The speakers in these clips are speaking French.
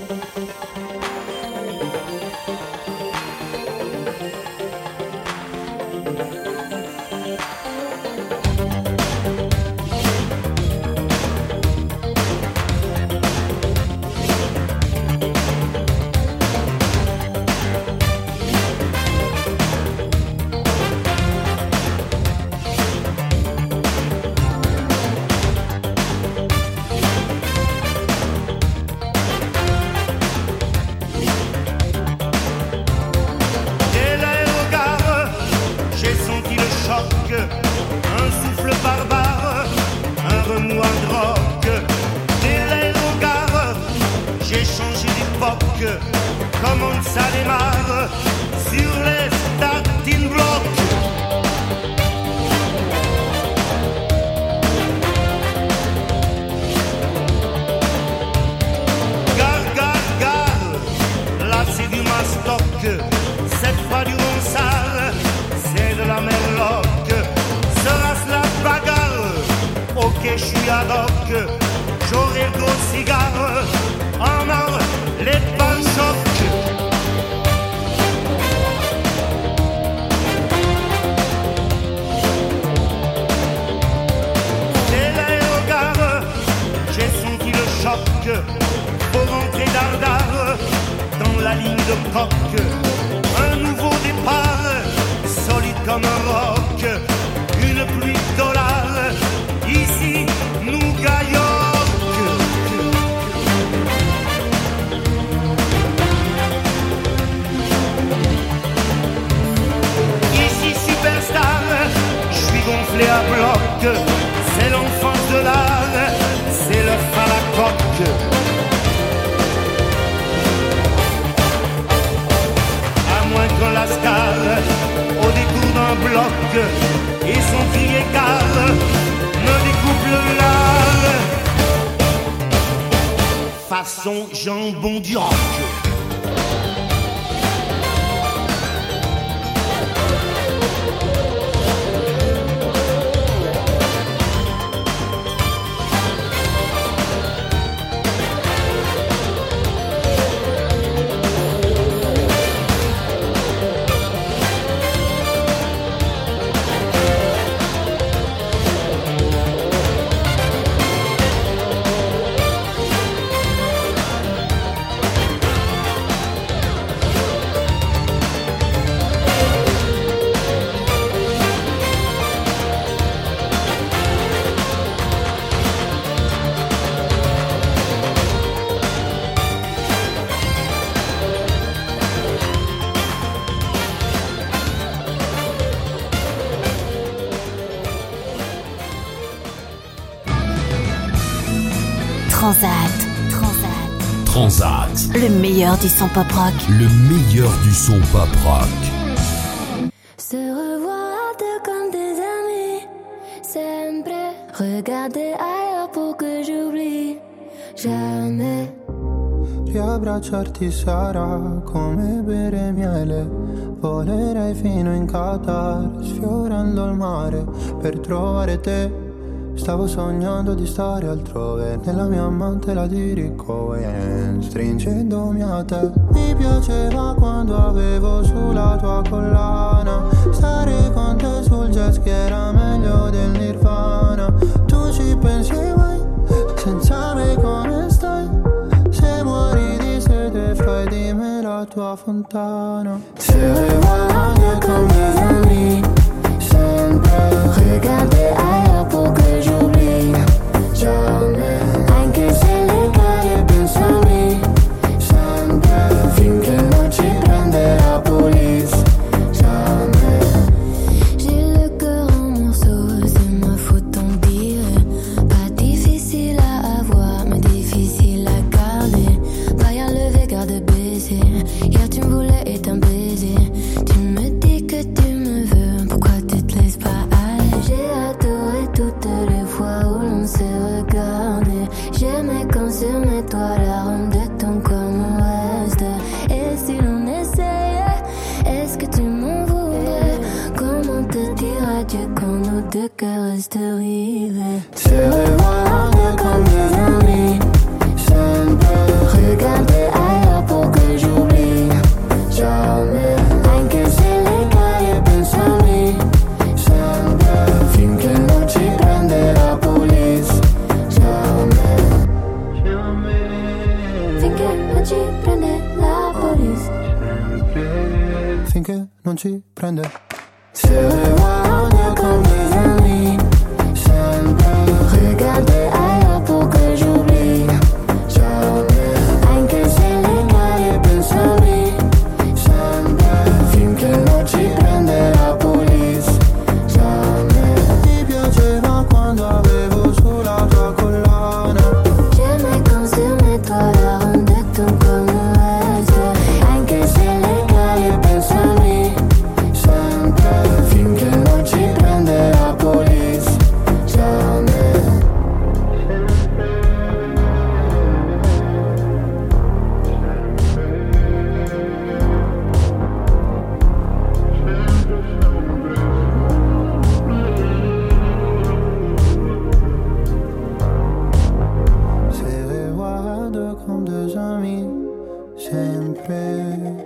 Comment ça démarre sur les starting blocks. Gare, gare, gare, là c'est du mastoc, cette fois du Ronsard, c'est de la merloc. Sera-ce la bagarre? Ok, je suis ad hoc, j'aurai le gros cigare, en or, les panchocs. Faut rentrer dardard dans la ligne de coque. Un nouveau départ, solide comme un roc. Une pluie de dollars, ici nous gagnons. Ici superstar, je suis gonflé à bloc. C'est l'enfance de l'art, c'est le à la coque. À moins que la star, au détour d'un bloc, et son fil écart me découpe le lard. Façon jambon du roc. Transat. Le meilleur du son pop rock. Le meilleur du son pop rock. Se revoir à deux comme des amis. Sempre. Regarder ailleurs pour que j'oublie. Jamais. Riabbracciarti sarà come bere miele. Volerei fino in Qatar, sfiorando il mare per trovare te. Stavo sognando di stare altrove, nella mia mantela di Ricohen, stringendomi a te. Mi piaceva quando avevo sulla tua collana, stare con te sul jet ski era meglio del Nirvana. Tu ci pensi mai, senza me come stai? Se muori di sete fai di me la tua fontana. Se revois comme des amis, sempre. Regarder ailleurs pour que j'oublie. Jamais. Anche se le cade pensami, sempre. Finché non ci prende la police. Jamais. J'ai le cœur en morceaux, c'est ma faute en dire. Pas difficile à avoir, mais difficile à garder. Pas à lever, garde baiser. Hier tu me voulais et un baiser. Tu me dis que tu me veux, pourquoi tu te laisses pas aller? J'ai adoré toutes les fois où l'on s'est regardé. J'aimais quand sur mes toits l'arôme de ton corps me reste. Et si l'on essayait, est-ce que tu m'en voudrais? Comment te dire adieu quand nos deux cœurs restent rivés? Se revoir comme des amis. sempre regarder ailleurs pour que j'oublie. Jamais, anche se le cade penso a me. Sempre, finché non ci prende la police. Jamais, finché non ci prende la police. Finché non ci prende. Se regarde comme des amis. Sempre regarder ailleurs pour que j'oublie. Jamais, anche se le cade penso a me. Sempre, finché non ci prende la police. Jamais. Ti piaceva quando avevo sulla tua collana. J'aimais quand sur mes toits la rendait ton comme reste. Anche se le cade penso a me. Sempre, finché non ci prende la police. Jamais. Se regarde comme des amis. Sempre.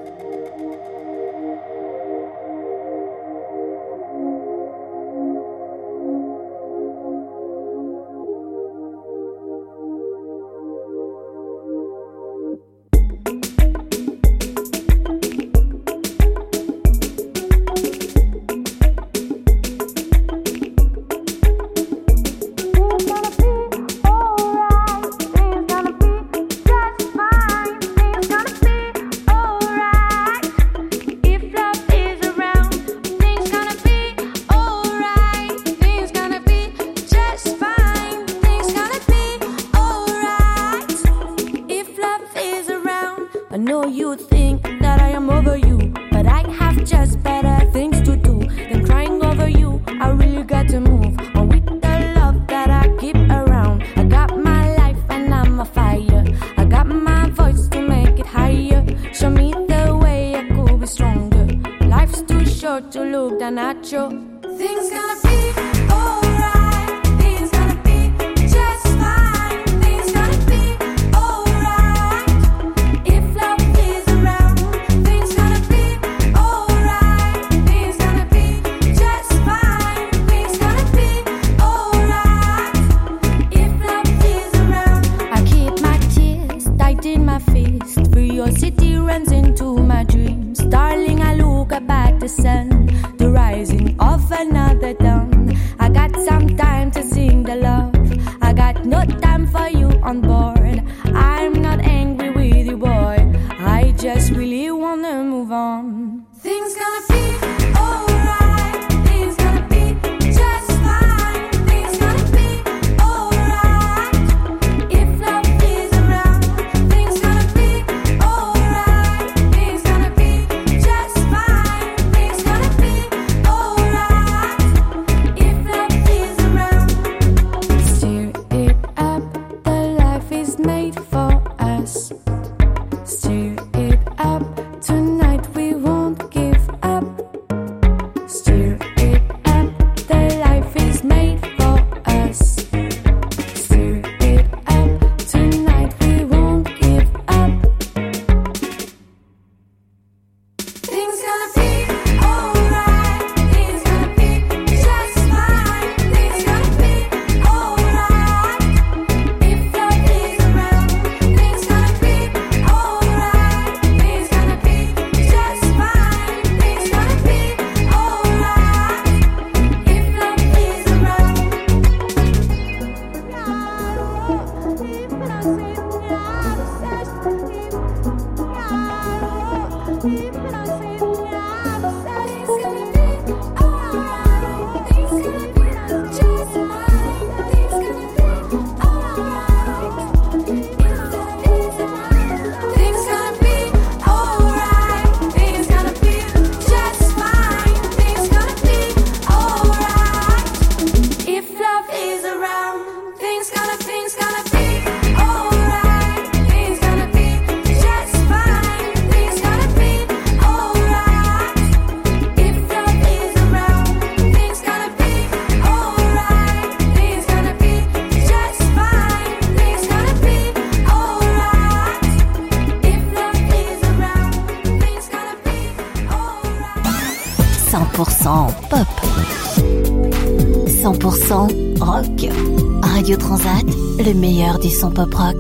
I know you think that I am over you, but I have just better things to do than crying over you. I really got to move on with the love that I keep around. I got my life and I'm a fire. I got my voice to make it higher. Show me the way I could be stronger. Life's too short to look down at you. Things gonna be alright. Things gonna be just fine. Things gonna be alright. If love is around, things gonna be alright. Things gonna be just fine. Things gonna be alright. If love is around, I keep my tears tight in my fist. Curiosity runs into my dreams. Darling, I look up at the sun, the rising of another dawn. I got some time to sing the love. I got no time for you on board. I'm not angry with you, boy. I just really wanna move on. Things gonna be alright. Things gonna be just fine. Things gonna be alright. If love is around, things gonna be alright. Things gonna be just fine. Things gonna be alright. If love is around, stir it up. The life is made for us. Stir it up. Tonight we won't give up. Stir it up. The life is made for us. Stir it up. Tonight we won't give up. Things gonna be alright. Things gonna be just fine. Things gonna be alright. If love is around, things gonna be alright. Things gonna be just fine. Things gonna be alright. If love is around. Things gonna be alright. Things gonna be just fine. Things gonna be alright. If love is around, things gonna be alright. Things gonna be just fine. Things gonna be alright. If love is around, things gonna be alright. Things gonna be just fine. Things gonna be alright. 100% pop. 100% rock. Radio Transat, le meilleur du son pop rock.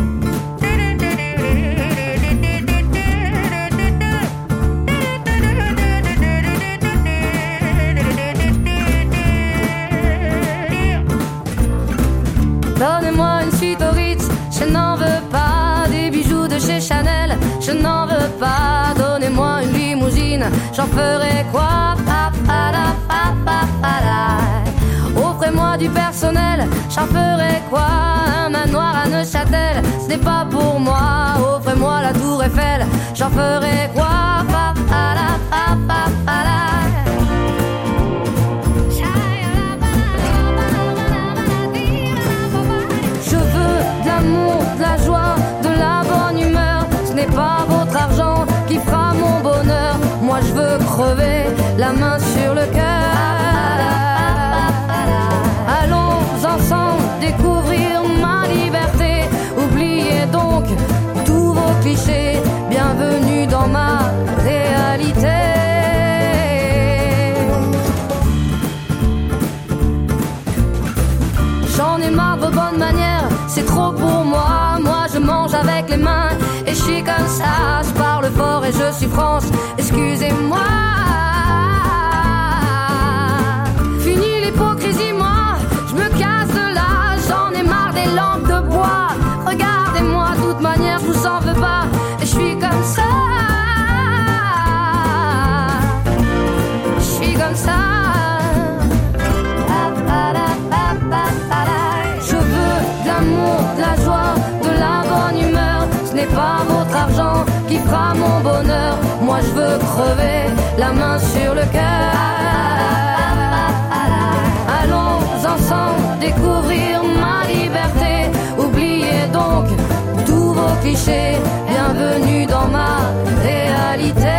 Donnez-moi une suite au Ritz, je n'en veux pas. Des bijoux de chez Chanel, je n'en veux pas. Donnez-moi une limousine, j'en ferai quoi? Offrez-moi du personnel, j'en ferai quoi? Un manoir à Neuchâtel, ce n'est pas pour moi. Offrez-moi la tour Eiffel, j'en ferai quoi? Je veux de l'amour, de la joie, de la bonne humeur. Ce n'est pas votre argent qui fera mon bonheur. Moi je veux crever, la main sur le cœur. Allons ensemble découvrir ma liberté. Oubliez donc tous vos clichés. Bienvenue dans ma réalité. J'en ai marre de vos bonnes manières, c'est trop pour moi. Moi je mange avec les mains et je suis comme ça. Je parle fort et je suis France, excusez-moi. Fini l'hypocrisie, moi je me casse de là. J'en ai marre des lampes de bois. Regardez-moi, de toute manière je vous en veux pas. Et je suis comme ça. Je suis comme ça. Je veux de l'amour, de la joie, de la bonne humeur. Ce n'est pas votre argent qui fera mon bonheur. Moi je veux crever, la main sur le cœur. Allons ensemble découvrir ma liberté. Oubliez donc tous vos clichés. Bienvenue dans ma réalité.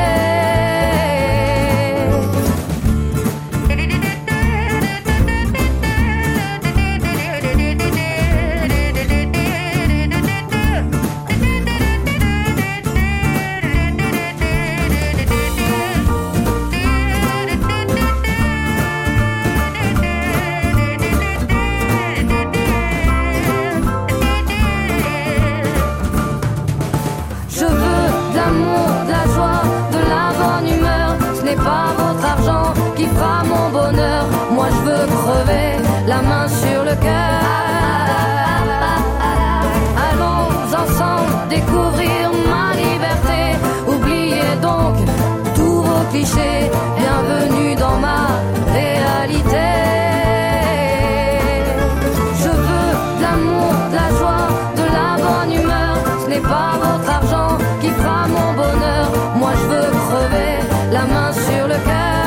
Pas votre argent qui fera mon bonheur. Moi je veux crever, la main sur le cœur. Allons ensemble découvrir ma liberté. Oubliez donc tous vos clichés. Bienvenue dans ma réalité. Je veux de l'amour, de la joie, de la bonne humeur. Ce n'est pas votre argent qui fera mon bonheur. Moi je veux crever, la main sur le cœur.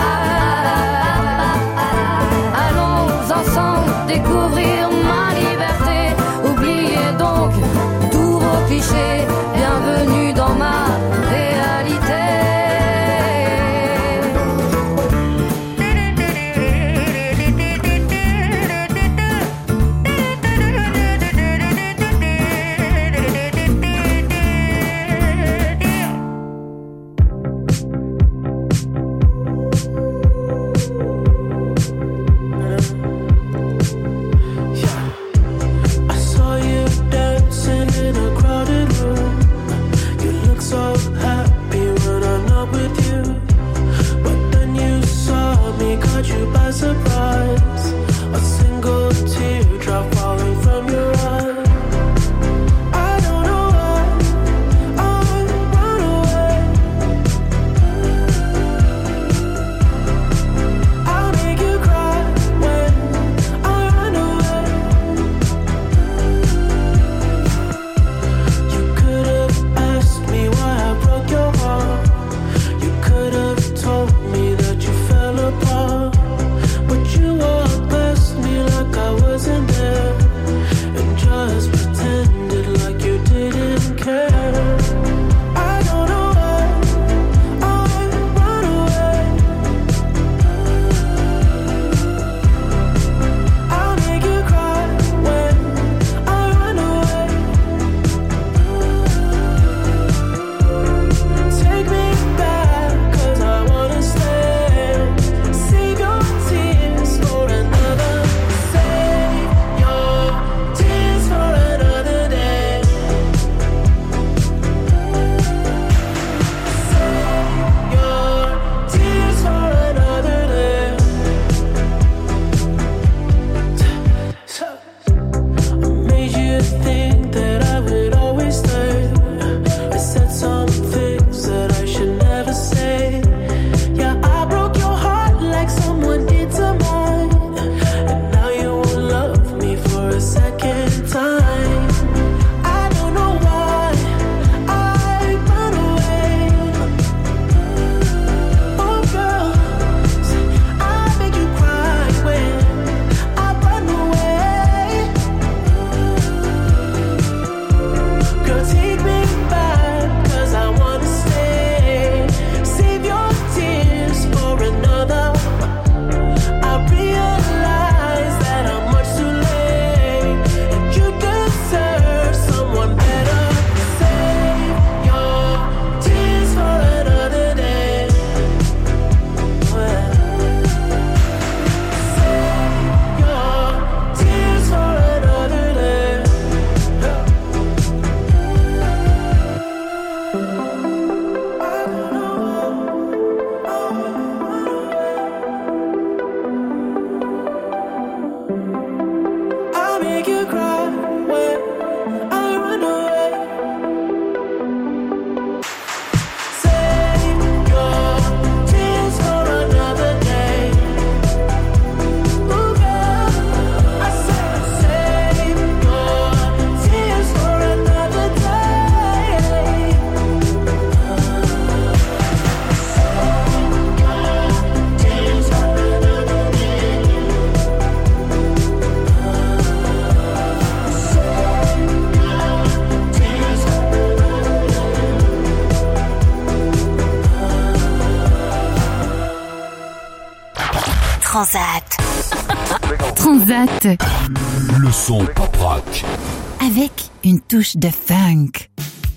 Allons ensemble découvrir ma liberté. Oubliez donc tous vos clichés. Bienvenue dans ma réalité. Transat. Transat. Le son pop rock. Avec une touche de funk.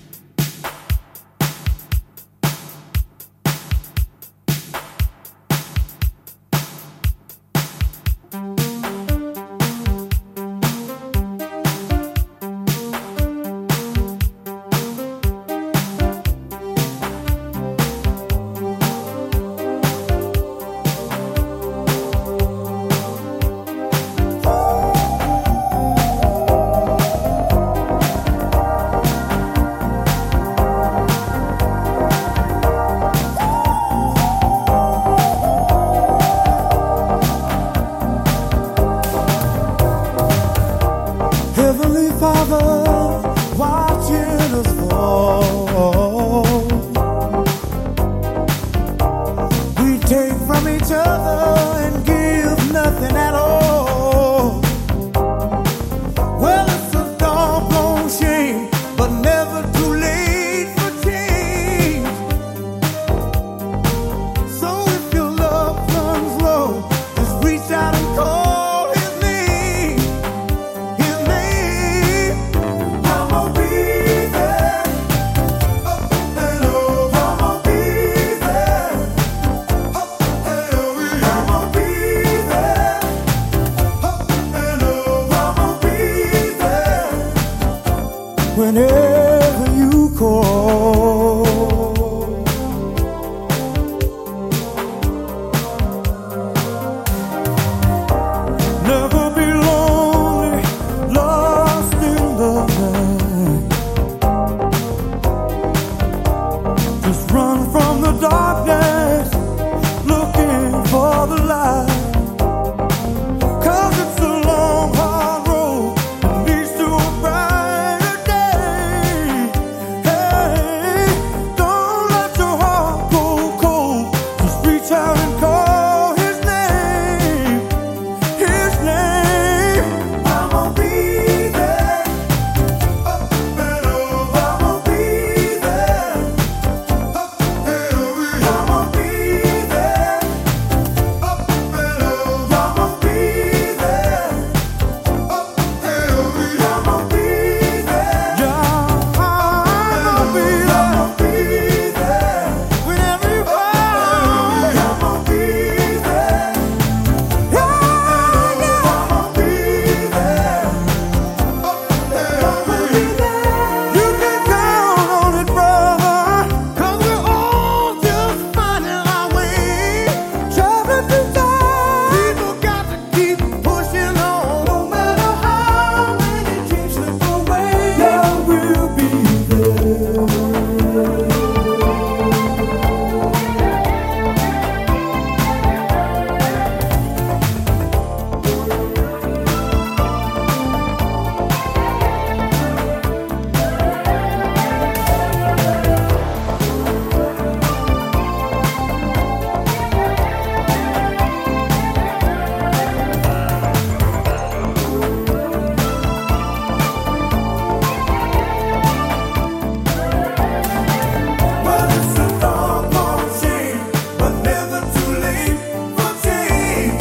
Whenever you call, never be lonely, lost in the night. Just run from the darkness, looking for the light. 'Cause it's a long, hard road that leads to a brighter day. Hey, don't let your heart go cold. Just reach out and call His name. His name. I'm gonna be there. Up and over. I'm gonna be there. Up and over. I'm gonna be there. Up and over. I'm gonna be there. Up and over. I'm gonna be there. Yeah, I'm gonna be there. I'm gonna be there. Whenever you call, I'm gonna be there. Yeah, I'm gonna be there. Up and over. You can count on it, brother. 'Cause we're all just finding our way. Traveling through time. People got to keep pushing on. No matter how many dreams slip away, yeah, we'll be there. Well, it's a long, long shame, but never too late for change.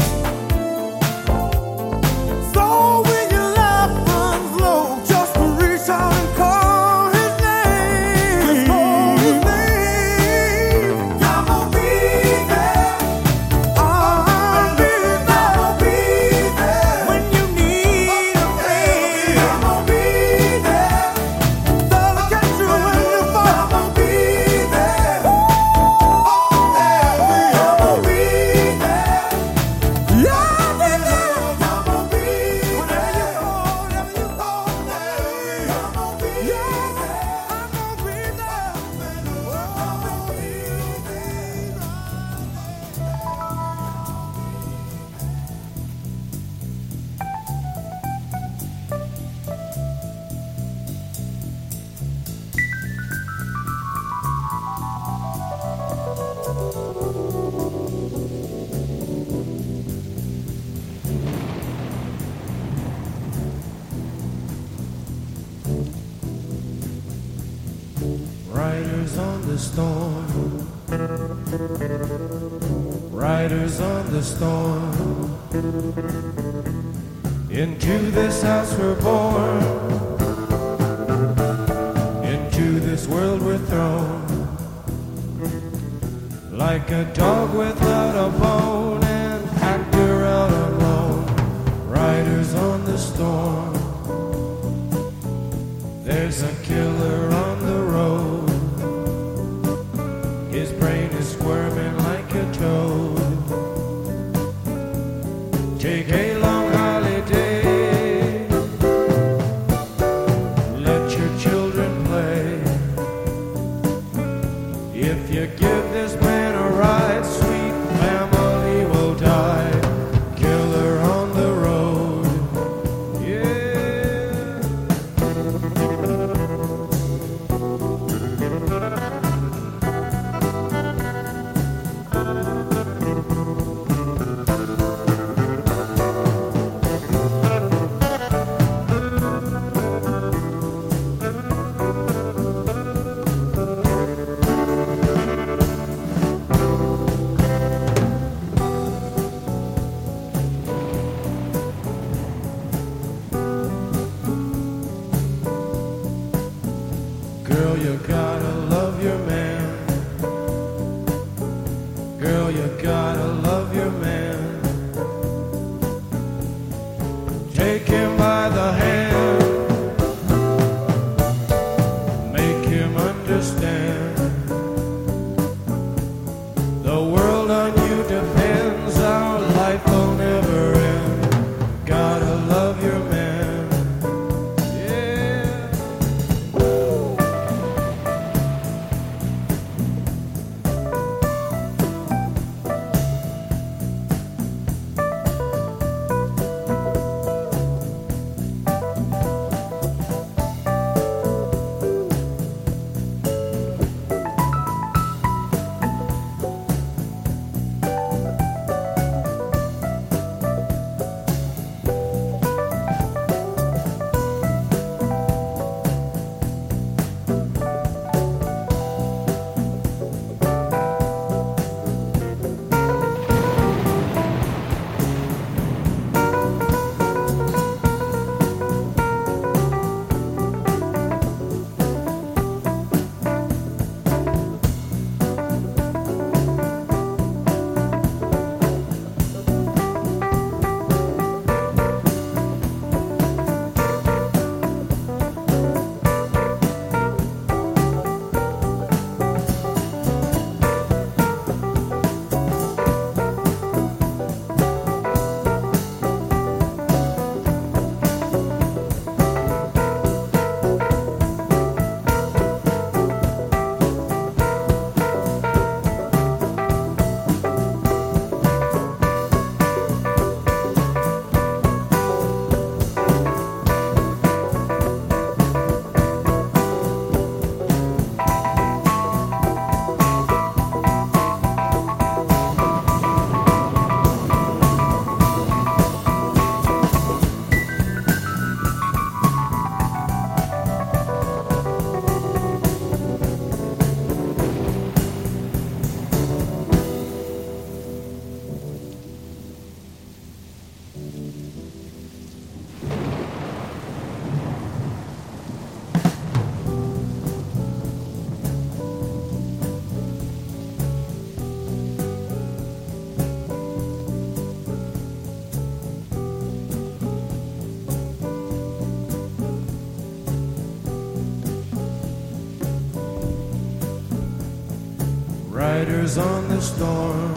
So when your life runs low, just reach out and call His name. Just call His name. I'm gonna be there. I'll be there. I'll be there. When you need a friend, I'm gonna be there. They'll catch you when you fall. I'm gonna be there. I'm gonna be there. Yeah, I'll be there. I'm gonna be there. Whenever you call, I'm gonna be there. I'm gonna be there. Riders on the storm, riders on the storm. Into this house we're born, into this world we're thrown, like a dog without a bone, an actor out alone, riders on the storm. There's a killer on the road, his brain is squirming like a toad. Take a long holiday, let your children play. If you give this man a ride, sweet family will die. Killer on the road, yeah. Girl, you gotta love your man. Girl, you gotta love your man. Take him by the hand, make him understand. The world on you depends, our life will never end. Gotta love your man. Riders on the storm,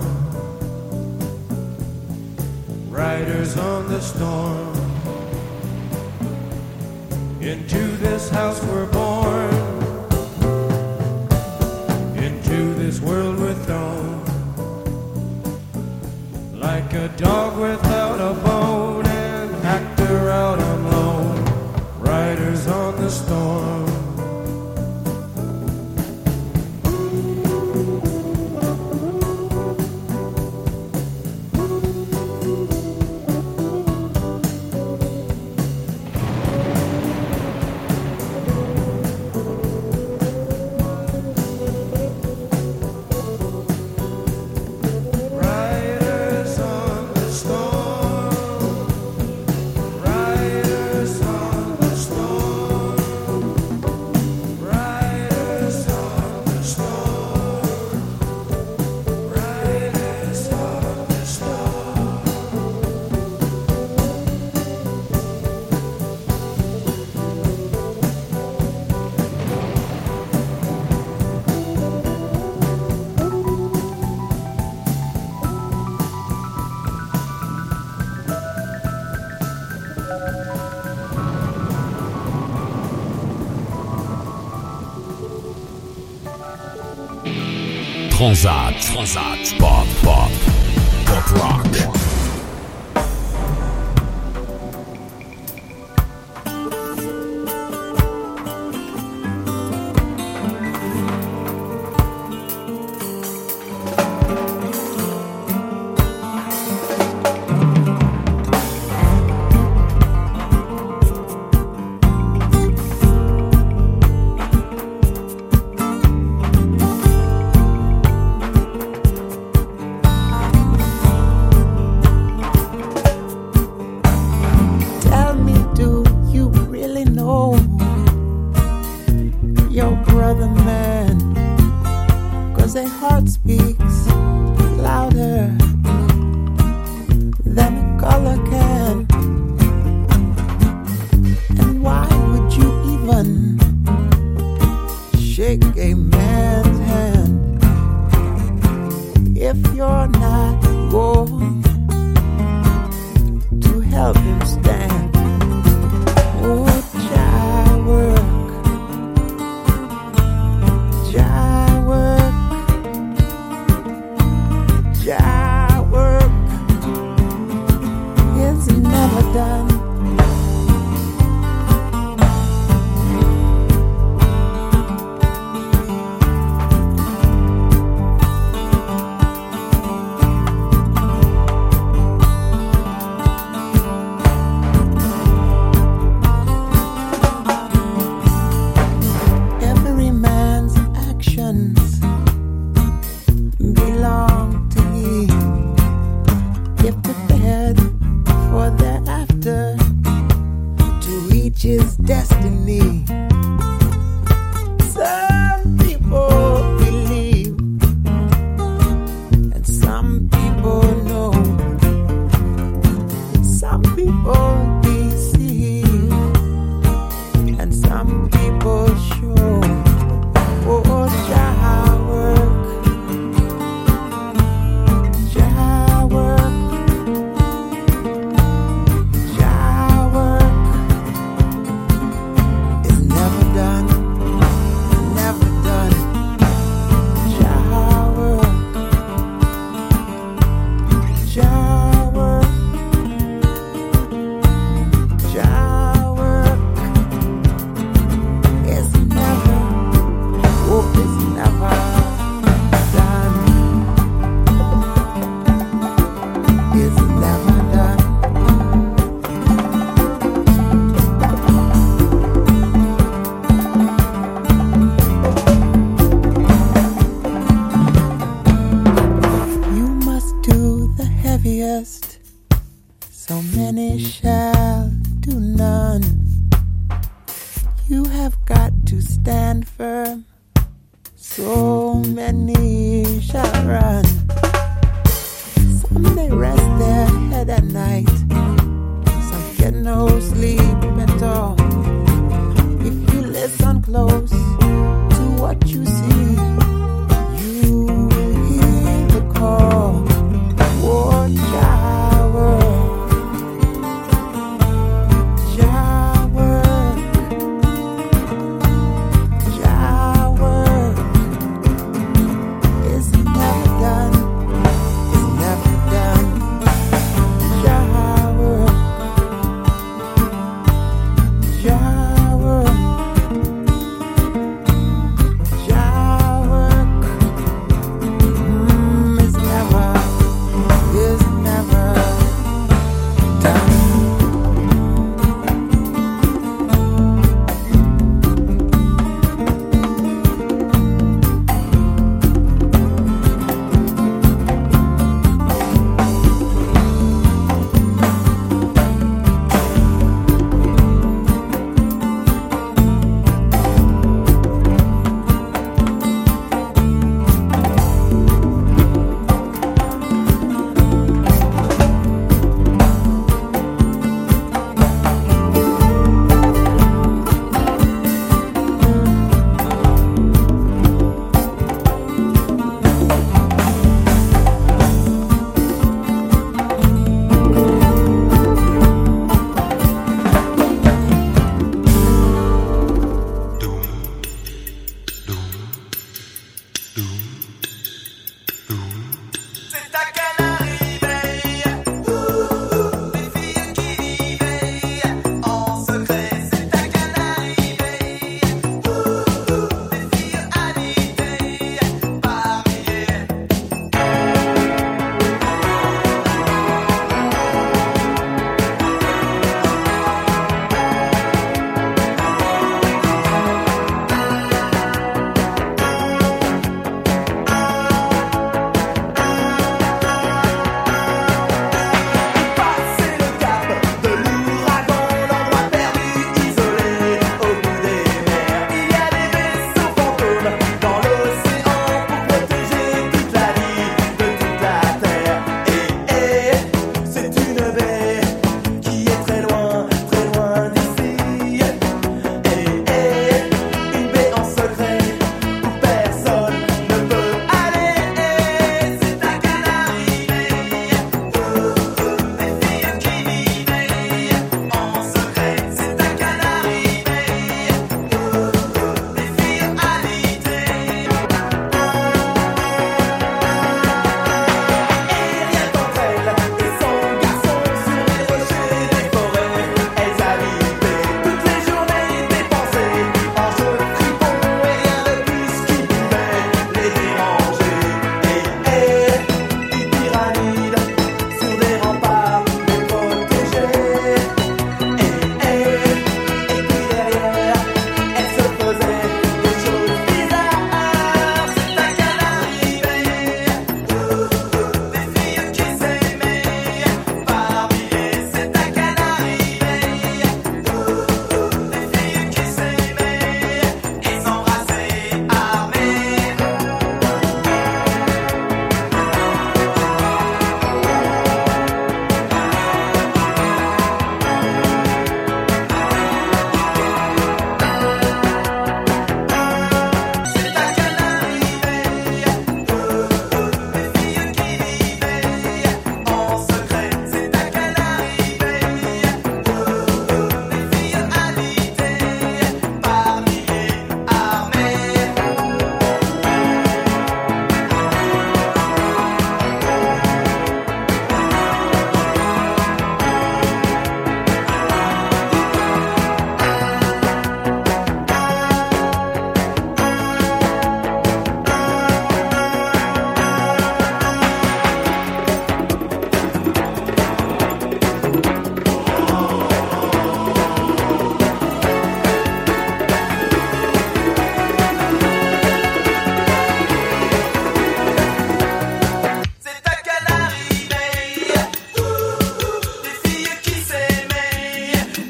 riders on the storm. Into this house we're born, into this world we're thrown, like a dog without a bone, an actor out on loan. Riders on the storm. Right. Transat. Transat. Pop, pop. Pop rock.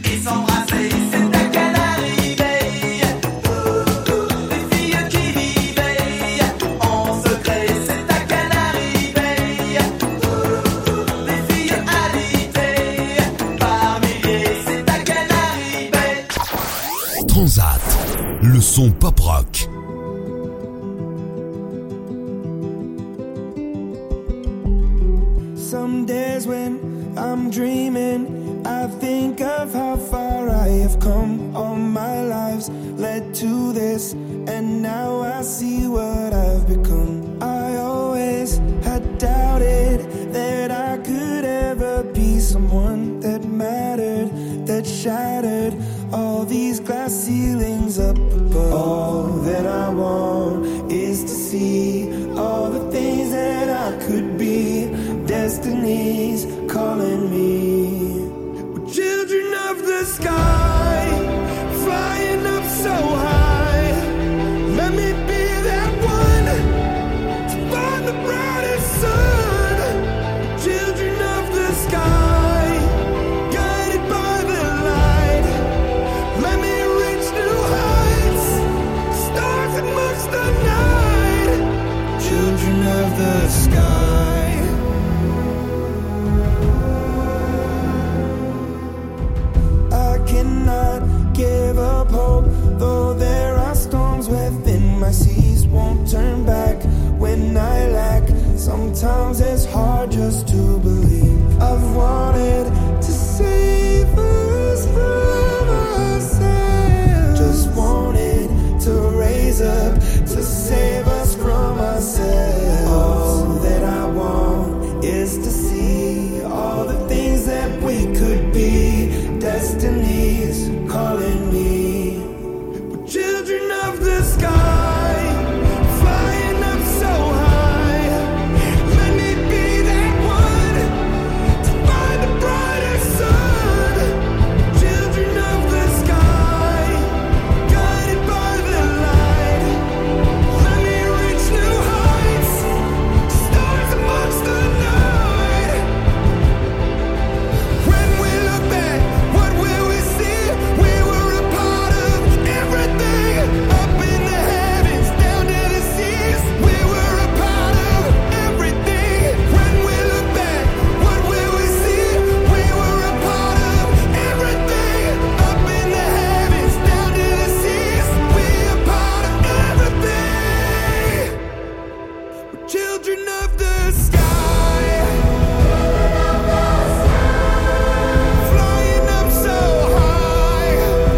et s'embrasser. C'est à Canaries Bay, des filles qui vivaient en secret. C'est à Canaries Bay, des filles alitées par milliers. C'est à Canaries Bay. Transat, le son pop rock. Some days when I'm dreaming, I think of how far I have come. All my lives led to this, and now I see what I've become. I always had doubted that I could ever be someone that mattered, that shattered all these glass ceilings up above. All that I want is to see all the things that I could be. Destiny's calling me. We're children of the sky, flying up so high. Let me be that one to find the brightest sun. Children of the sky, guided by the light. Let me reach new heights, stars amongst the night. Children of the sky. Cannot give up hope, though there are storms within my seas. Won't turn back when I lack. Sometimes it's hard just to believe. I've wanted to save us from ourselves. Just wanted to raise up to save us from ourselves. All that I want is to see all the things that we could be. Destiny's calling me. We're children of the sky, flying up so high. Let me be that one to find the brightest sun. Children of the sky, guided by the light. Let me reach new heights, stars amongst the night. When we look back, what will we see? We were a part of everything, up in the heavens, down to the seas. We were a part of everything. When we look back, what will we see? We were a part of everything, up in the heavens, down to the seas. We are part of everything. We're children of the sky, flying up so high.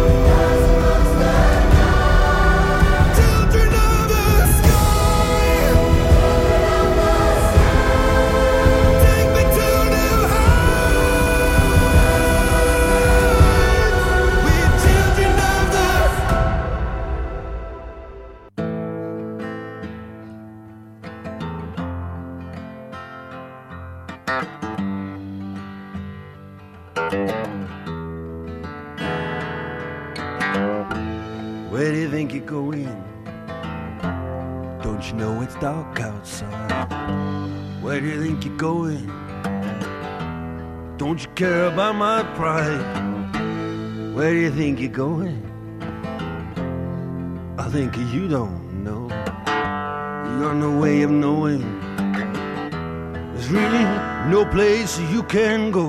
Children of the sky, take me to new heights. We're children of the Where do you think you're going? Don't you know it's dark outside? Where do you think you're going? Don't you care about my pride? Where do you think you're going? I think you don't know. You got no way of knowing. There's really no place you can go.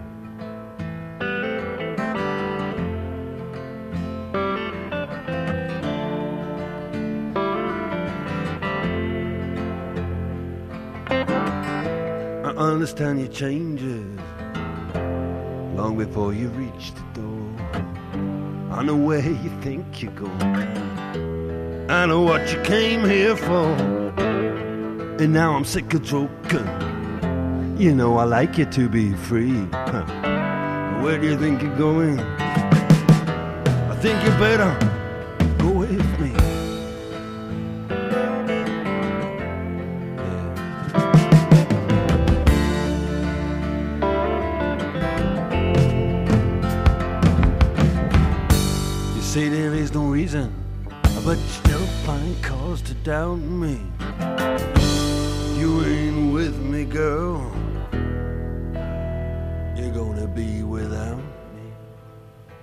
I understand your changes long before you reach the door. I know where you think you're going. I know what you came here for. And now I'm sick of joking. You know I like you to be free. Where do you think you're going? I think you better go with me. Say there is no reason, but you still find cause to doubt me. You ain't with me, girl. You're gonna be without me.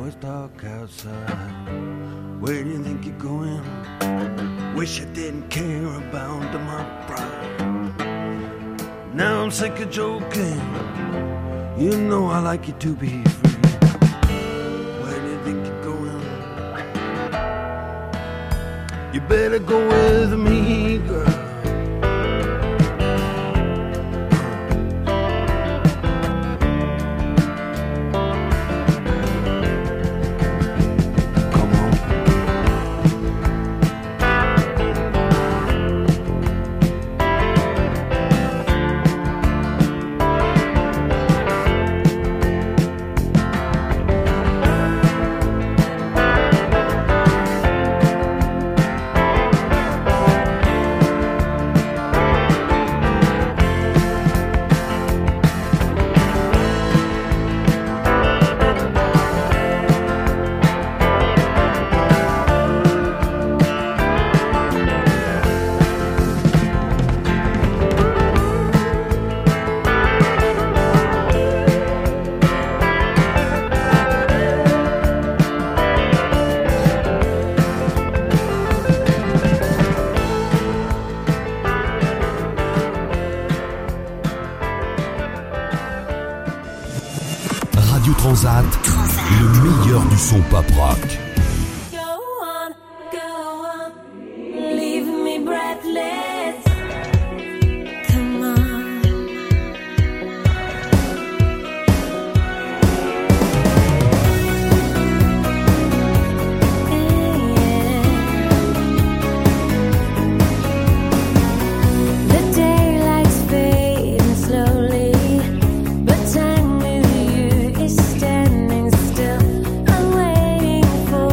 know it's dark outside. Where do you think you're going? Wish I didn't care about my pride. Now I'm sick of joking. You know I like you to be free. Where do you think you're going? You better go with me, girl. Transat, le meilleur du son pop rock. Leave me breathless. Come on. The daylight's fading slowly, but time with you is standing still. I'm waiting for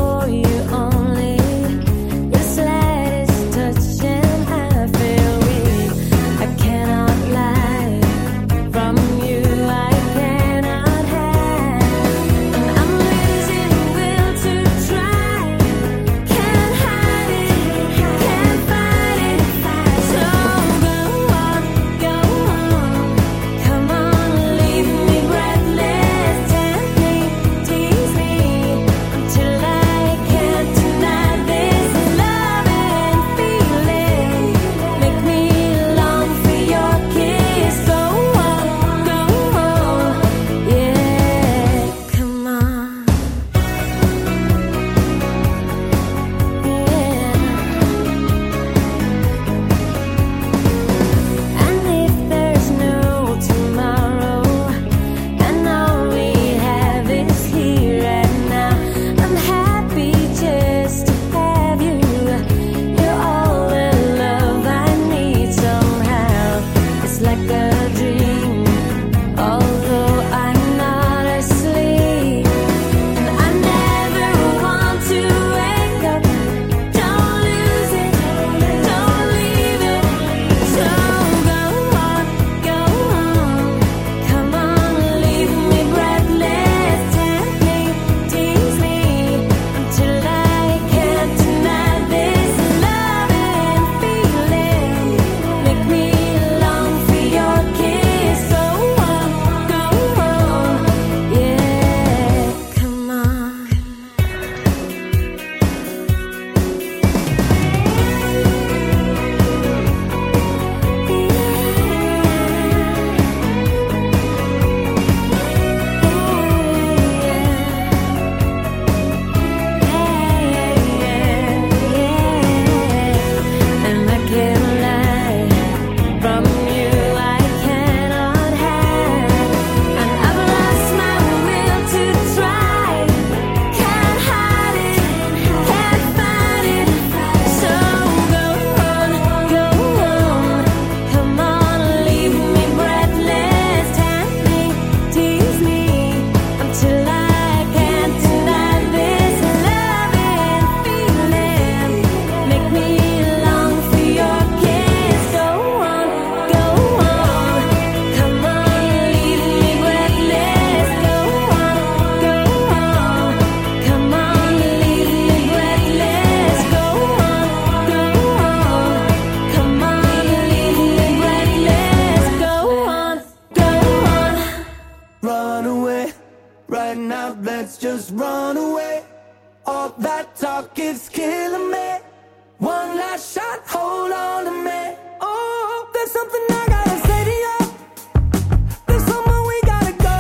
just run away. All that talk is killing me. One last shot, hold on to me. Oh, there's something I gotta say to you. There's somewhere we gotta go.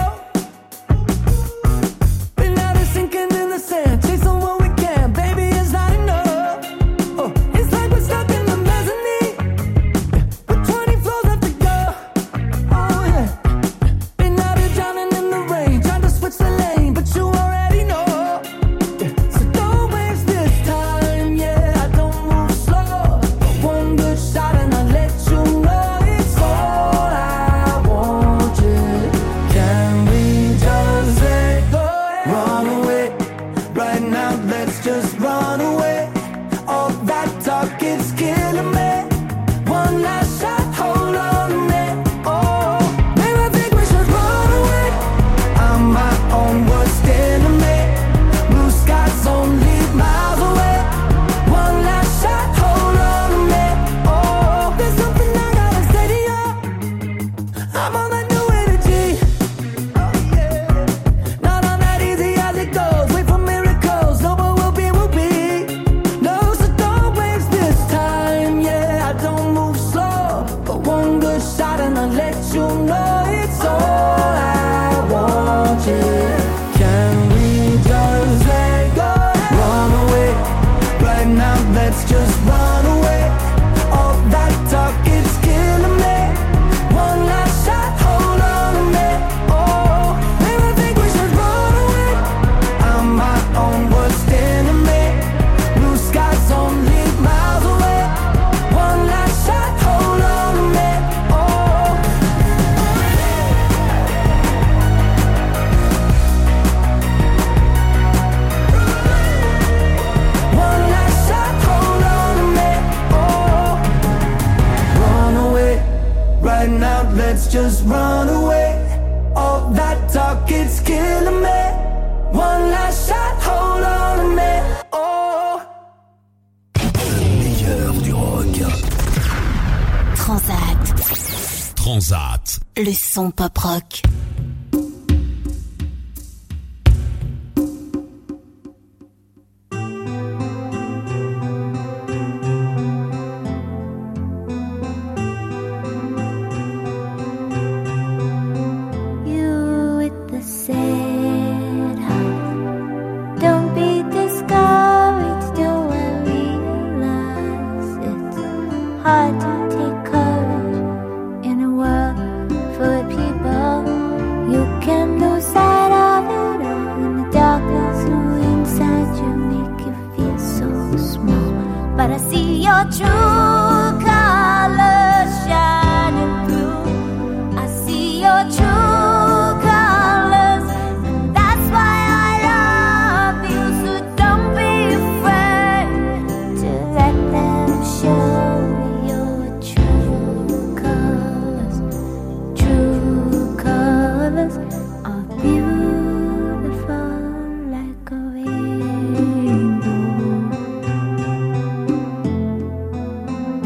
Been out of sinking in the sand, chasing what we can. Baby, it's not enough. Oh, it's like we're stuck in the mezzanine with 20 floors left to go. Oh yeah. Been out of drowning in the rain, trying to switch the lane, but you already know. So don't waste this time, yeah. I don't move slow. One good shot and I'll let you know it's all I want. Yeah. Can we just let go? Run away right now. Let's just run away. All that talk is killing me. One last shot, hold on to me. Oh, maybe I think we should run away. I'm my own worst enemy. Blue skies only miles away. One last shot, hold on to me. Oh, there's something I gotta say to you. I'm on that new energy. Oh yeah. Not on that easy as it goes. Wait for miracles. No, but we'll be. No, so don't waste this time. Yeah, I don't move slow. But one good shot and I'll let you know it's all I want. Yeah. Can we just let go? Run away right now. Let's just run away. All that talk is killing me. One last shot, hold on to me. Oh, maybe I think we should run away. I'm my own worst enemy. Blue skies only miles away. One last shot, hold on to me. Oh, one last shot, hold on to me. Oh, run away right now. Let's just run away. All that talk, it's killing me. One last shot, hold on to me. Oh. Meilleur du rock. Transat, Transat. le son pop rock. You with the sad heart. Don't be discouraged, do I realize it's hard to take courage in a world full of people. You can lose sight of it all in the darkness who inside you make you feel so small. But I see your true colors shining through. I see your true colors, and that's why I love you. So don't be afraid to let them show your true colors. True colors are beautiful like a rainbow.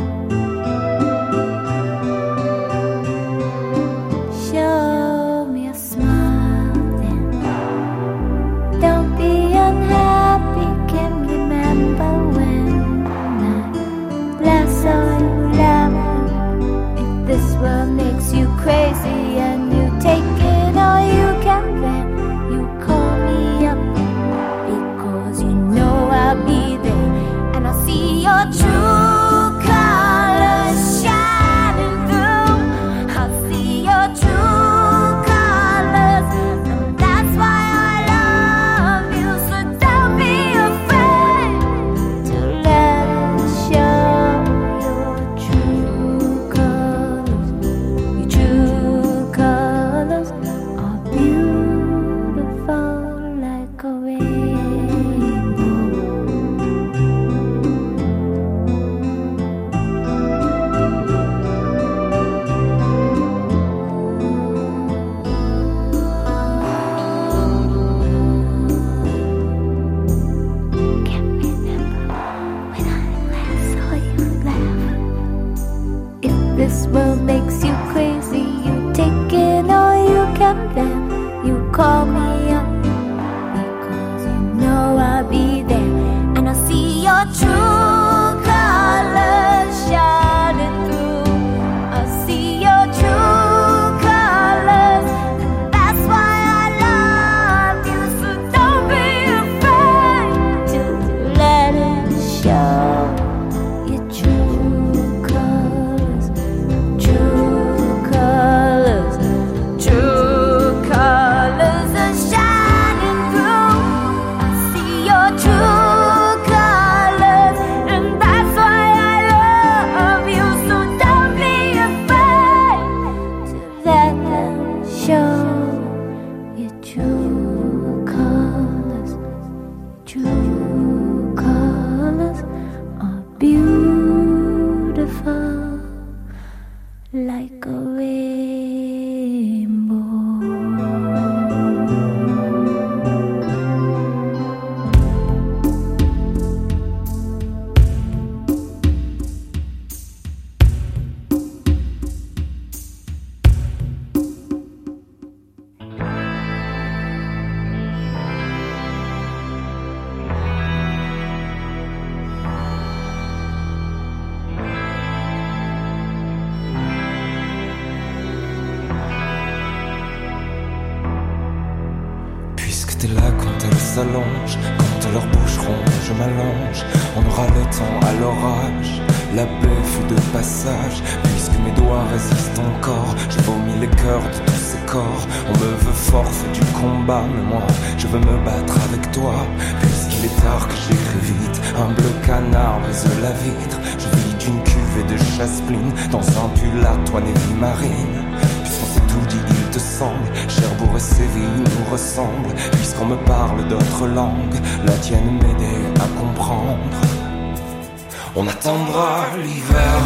s'allonge. Quand leurs bouches ronges, je m'allonge. On aura le temps à l'orage. La baie fut de passage. Puisque mes doigts résistent encore, je vomis les cœurs de tous ces corps. On me veut forfait du combat, mais moi je veux me battre avec toi. Puisqu'il est tard que j'écris vite, un bleu canard brise la vitre. Je vis d'une cuvée de chasse-pline dans un pull à toile et vie marine. Puisqu'on s'est tout dit, il te semble, Cherbourg et Séville nous ressemblent. Puisqu'on me parle d'autres langues, la tienne m'aidait à comprendre. On attendra l'hiver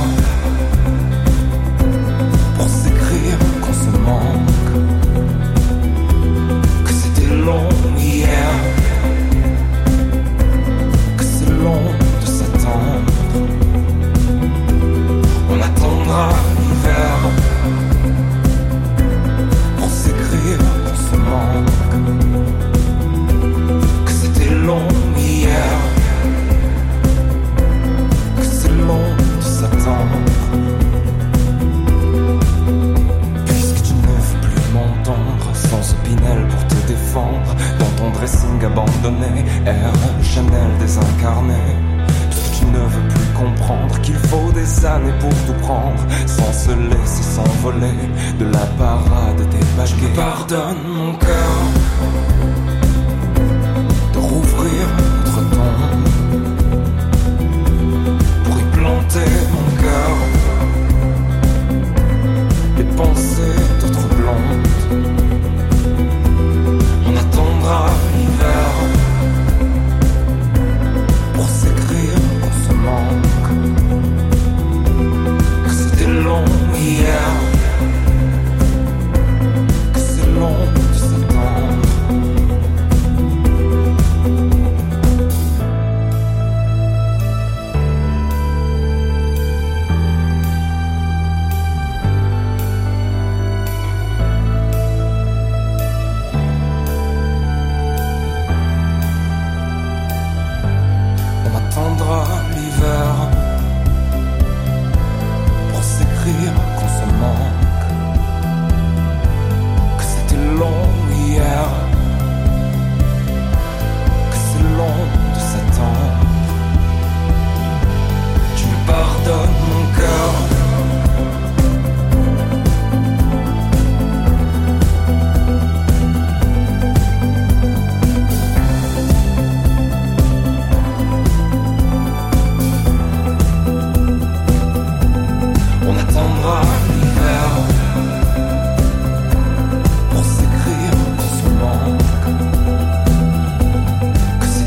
pour s'écrire qu'on se manque, que c'était long hier, que c'est long de s'attendre. On attendra l'hiver pour s'écrire qu'on se manque, que c'était long hier, de s'attendre. Puisque tu ne veux plus m'entendre, sans Opinel pour te défendre, dans ton dressing abandonné, Air Chanel désincarné. Puisque tu ne veux plus comprendre qu'il faut des années pour tout prendre, sans se laisser s'envoler de la parade des baguettes. Pardonne mon cœur